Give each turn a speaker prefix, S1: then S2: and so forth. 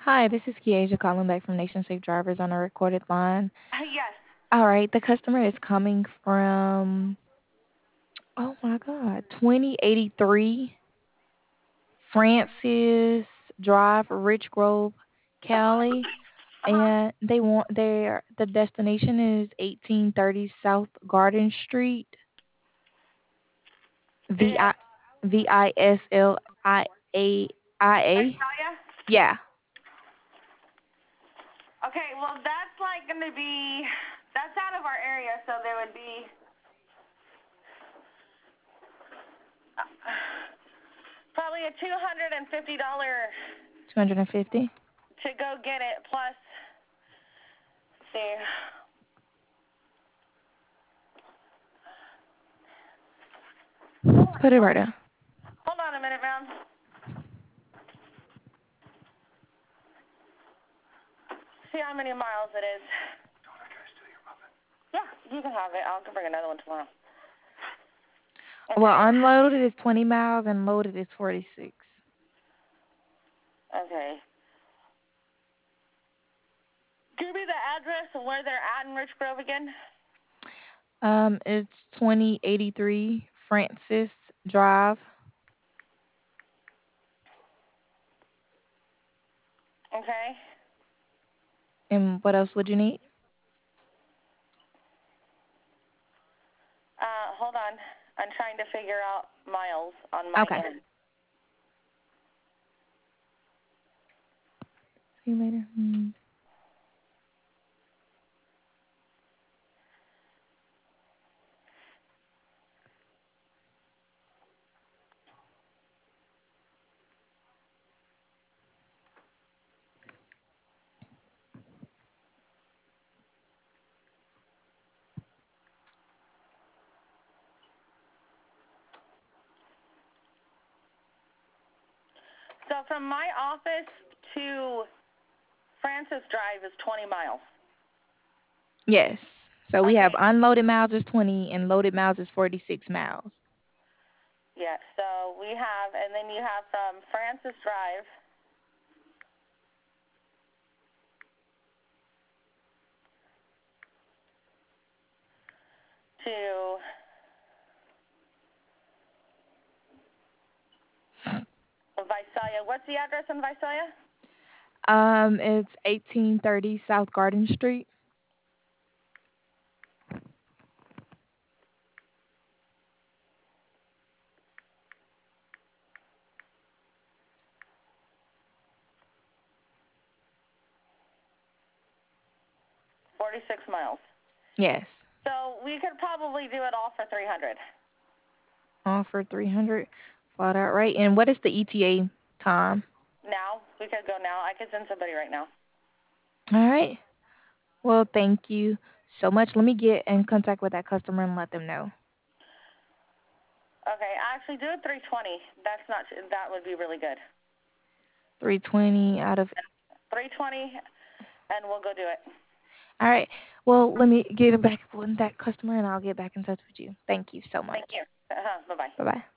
S1: Hi, this is Kiesia calling back from Nation Safe Drivers on a recorded line.
S2: Yes.
S1: All right, the customer is coming from, oh my God, 2083 Francis Drive, Rich Grove, Cali.
S2: Uh-huh.
S1: And they want the destination is 1830 South Garden Street, V
S2: In
S1: I Vislia.
S2: Visalia?
S1: Yeah.
S2: Okay, well, that's like going to be, that's out of our area, so there would be uh, probably a $250
S1: 250.
S2: to go get it, plus, see,
S1: Put it right there.
S2: hold on a minute, ma'am. See how many miles it is. Yeah, you can have it. I'll bring another one tomorrow.
S1: Well,
S2: Okay.
S1: unloaded is 20 miles and loaded is 46.
S2: Okay. Give me the address of where they're at in Rich Grove again.
S1: It's 2083 Francis Drive.
S2: Okay.
S1: And what else would you need?
S2: Hold on. I'm trying to figure out miles on my
S1: Okay.
S2: end.
S1: See you later.
S2: So from my office to Francis Drive is 20 miles.
S1: Yes. So we have
S2: Okay.
S1: unloaded miles is 20 and loaded miles is 46 miles.
S2: Yeah. So we have, and then you have from Francis Drive to Visalia. What's the address in Visalia?
S1: It's 1830 South Garden Street.
S2: 46 miles.
S1: Yes.
S2: So we could probably do it all for 300.
S1: Offer 300 flat out right. And what is the ETA time?
S2: Now we could go now. I could send somebody right now.
S1: All right. Well, thank you so much. Let me get in contact with that customer and let them know.
S2: Okay. Actually, do it 320. That's not. That would be really good.
S1: 320 out of.
S2: 320, and we'll go do it.
S1: All right. Well, let me get back with that customer and I'll get back in touch with you. Thank you so
S2: Thank
S1: much.
S2: you. Bye bye.
S1: Bye bye.